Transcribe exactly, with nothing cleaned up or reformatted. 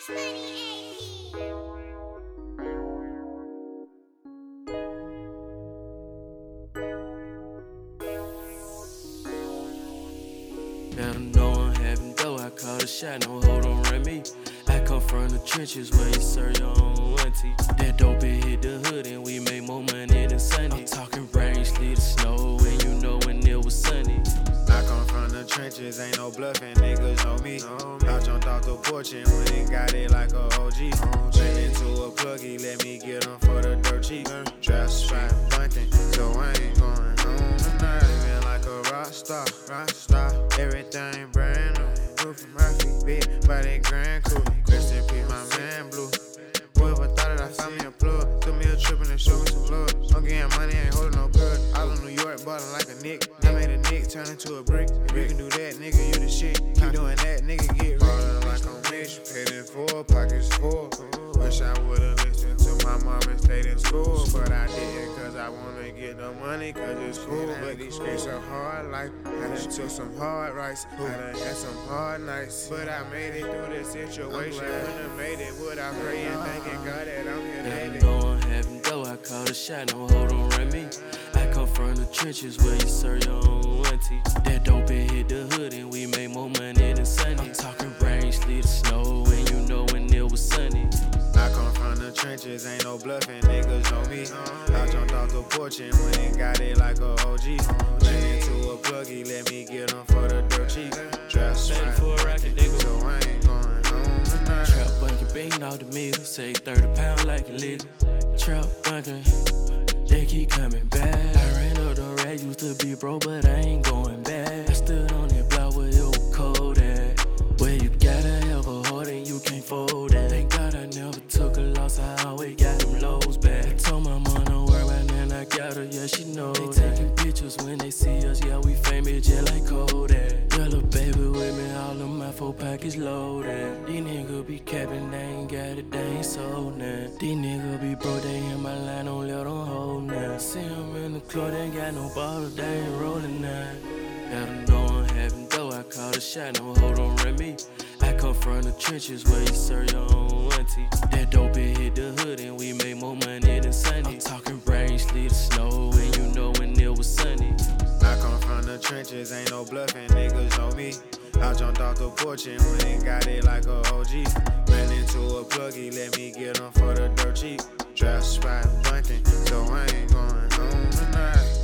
Better know I'm having dough, I call the shot, no hold on Remy. I come from the trenches where you serve your own auntie. That dope it hit the hood and we made more money than Sunny. I'm talking brains, leave the snow and you know when it was sunny. I come from the trenches, ain't no bluffing, niggas know me. I jumped off the porch and went and got it like a O G. Ran into a pluggy, let me get him for the dirt cheap. Trap spot bunting, so I ain't going home tonight. Living like a rock star, rock star. Everything brand new, roof from my feet, big by that grand coupe. Rest in peace, my man Blue. Whoever thought that I found me a plug, took me a trip and they showed me some love. I'm getting money, ain't holding no good. I was in New York, ballin' like a Nick. I made a Nick turn into a brick. If you can do that, nigga, you the shit. Keep doing that, nigga, get ballin' like I'm Mitch. Paid in full, pockets full. Wish I would've listened to my mom and stayed in school, but I didn't cause I wanna get the money cause it's cool. But these streets are hard life. I done took some hard rights. I done had some hard nights, but I made it through this situation. Wouldn't have made it without praying, thanking God that I'm here Better lately. know I'm having dough, I call the shot, no hold on Remy. I come from the trenches where you serve your own auntie. That dope it hit the hood and we made more money than Sunny. I'm talking brains, leave the snow and you know when it was sunny. I come from the trenches, ain't no bluffing, niggas know me. I jumped off the porch and went and got it like a O G. Ran into a pluggy, let me get him for the dirt cheap. Trap spot for a racket, nigga. so I ain't going home tonight. Trap bunkin' bean out the middle, say thirty pounds like a liter. Trap bunkin', they keep coming back. I ran up the rag, used to be broke, but I ain't going back. I stood on that block where it was cold at, where you gotta have a heart and you can't fold that. Thank God I never took a loss, I always got them lows back. I told my mom don't worry about nothing, I got her, yeah she know they that. Taking pictures when they see us, yeah we famous just like Kodak. Yellow baby with me, all of my four pockets loaded. These niggas be capping, they ain't got it, they ain't sold now. These niggas be broke, they in my line, don't let them hold now. See them in the club, they ain't got no bottle, they ain't rolling now. Better know I'm having dough, I call the shot, no hold on Remy. I come from the trenches where you serve your own auntie. That dope it hit the hood and we made more money than Sunny. I'm talking brains, leave the snow and you know when it was sunny. I come from the trenches, ain't no bluffing, niggas know me. I jumped off the porch and went and got it like a O G. Ran into a pluggy, let me get him for the dirt cheap. Trap spot bunting, so I ain't going home tonight.